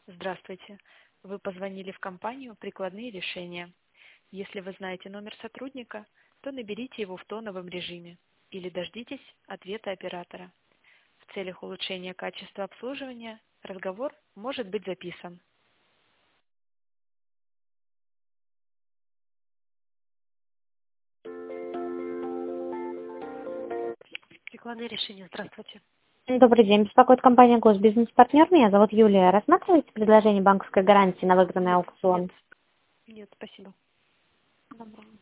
Здравствуйте. Вы позвонили в компанию «Прикладные решения». Если вы знаете номер сотрудника, то наберите его в тоновом режиме или дождитесь ответа оператора. В целях улучшения качества обслуживания разговор может быть записан. Прикладные решения. Здравствуйте. Добрый день. Беспокоит компания «Госбизнес-партнер». Меня зовут Юлия. Рассматриваете предложение банковской гарантии на выигранный Нет, аукцион? нет, спасибо. Доброго.